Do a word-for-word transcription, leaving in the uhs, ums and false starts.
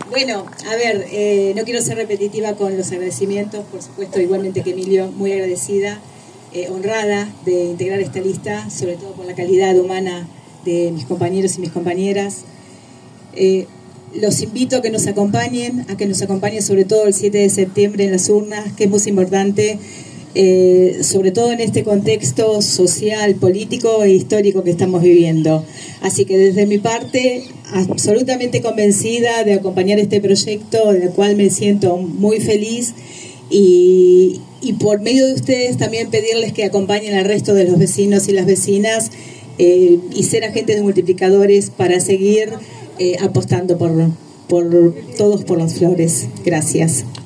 Bueno, a ver, eh, no quiero ser repetitiva con los agradecimientos, por supuesto, igualmente que Emilio, muy agradecida, eh, honrada de integrar esta lista, sobre todo por la calidad humana de mis compañeros y mis compañeras. Eh, los invito a que nos acompañen, a que nos acompañen sobre todo el siete de septiembre en las urnas, que es muy importante, eh, sobre todo en este contexto social, político e histórico que estamos viviendo. Así que desde mi parte, absolutamente convencida de acompañar este proyecto, del cual me siento muy feliz, y, y por medio de ustedes también pedirles que acompañen al resto de los vecinos y las vecinas eh, y ser agentes multiplicadores para seguir eh, apostando por, por todos por las flores. Gracias.